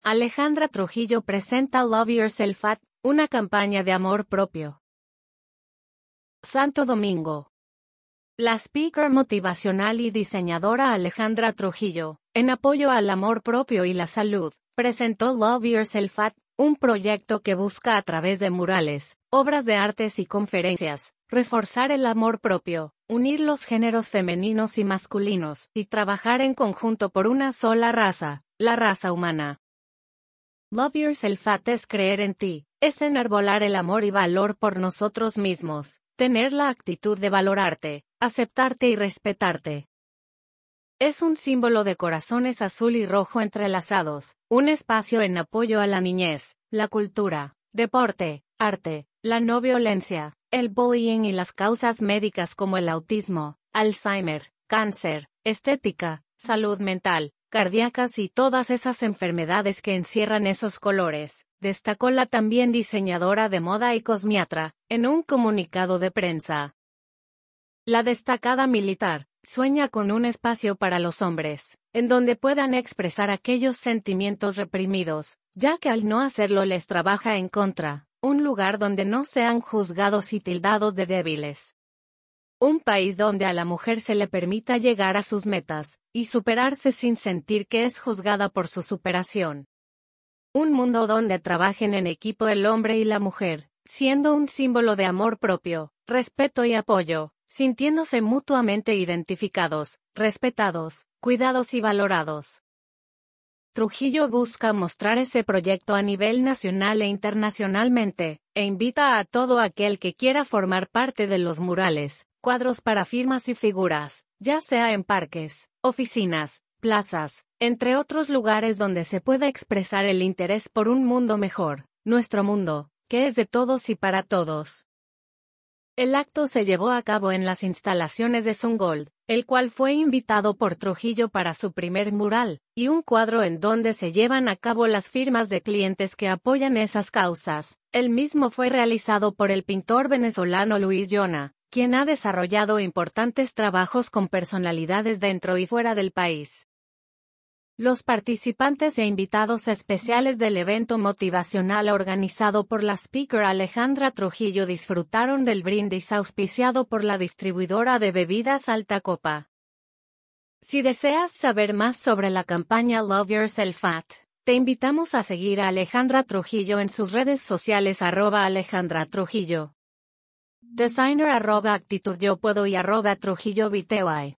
Alejandra Trujillo presenta Love Yourself At, una campaña de amor propio. Santo Domingo. La speaker motivacional y diseñadora Alejandra Trujillo, en apoyo al amor propio y la salud, presentó Love Yourself At, un proyecto que busca a través de murales, obras de artes y conferencias, reforzar el amor propio, unir los géneros femeninos y masculinos, y trabajar en conjunto por una sola raza, la raza humana. Love Yourself At es creer en ti, es enarbolar el amor y valor por nosotros mismos, tener la actitud de valorarte, aceptarte y respetarte. Es un símbolo de corazones azul y rojo entrelazados, un espacio en apoyo a la niñez, la cultura, deporte, arte, la no violencia, el bullying y las causas médicas como el autismo, Alzheimer, cáncer, estética, salud mental, cardíacas y todas esas enfermedades que encierran esos colores, destacó la también diseñadora de moda y cosmiatra, en un comunicado de prensa. La destacada militar sueña con un espacio para los hombres, en donde puedan expresar aquellos sentimientos reprimidos, ya que al no hacerlo les trabaja en contra, un lugar donde no sean juzgados y tildados de débiles. Un país donde a la mujer se le permita llegar a sus metas, y superarse sin sentir que es juzgada por su superación. Un mundo donde trabajen en equipo el hombre y la mujer, siendo un símbolo de amor propio, respeto y apoyo, sintiéndose mutuamente identificados, respetados, cuidados y valorados. Trujillo busca mostrar ese proyecto a nivel nacional e internacionalmente, e invita a todo aquel que quiera formar parte de los murales, cuadros para firmas y figuras, ya sea en parques, oficinas, plazas, entre otros lugares donde se pueda expresar el interés por un mundo mejor, nuestro mundo, que es de todos y para todos. El acto se llevó a cabo en las instalaciones de Sungold, el cual fue invitado por Trujillo para su primer mural, y un cuadro en donde se llevan a cabo las firmas de clientes que apoyan esas causas. El mismo fue realizado por el pintor venezolano Luis Llona, quien ha desarrollado importantes trabajos con personalidades dentro y fuera del país. Los participantes e invitados especiales del evento motivacional organizado por la speaker Alejandra Trujillo disfrutaron del brindis auspiciado por la distribuidora de bebidas Alta Copa. Si deseas saber más sobre la campaña Love Yourself At, te invitamos a seguir a Alejandra Trujillo en sus redes sociales @Alejandra Trujillo. Designer @actitud yo puedo y @TrujilloVTY.